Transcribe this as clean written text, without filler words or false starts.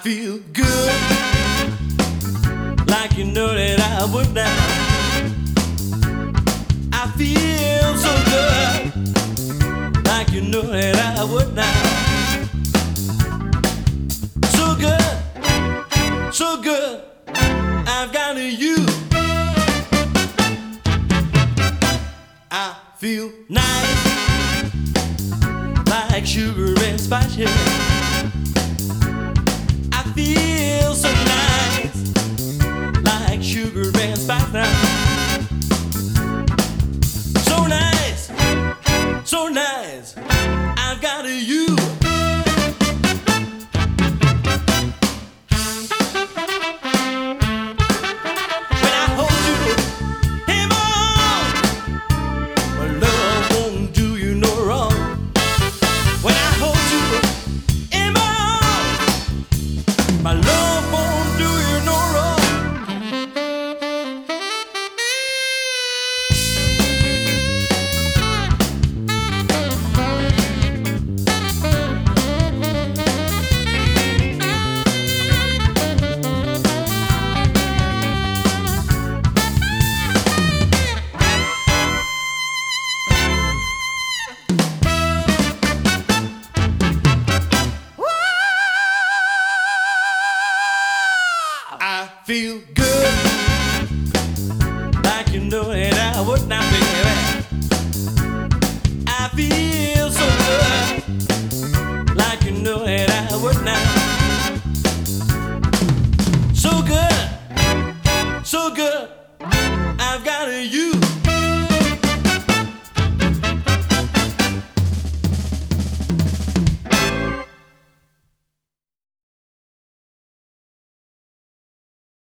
feel good, like you know that I would now. I feel so good, like you know that I would now. So good, so good, I've got you. I feel nice, like sugar and spice, yeah. I feel so nice, like sugar and spice now. So nice, I've got you.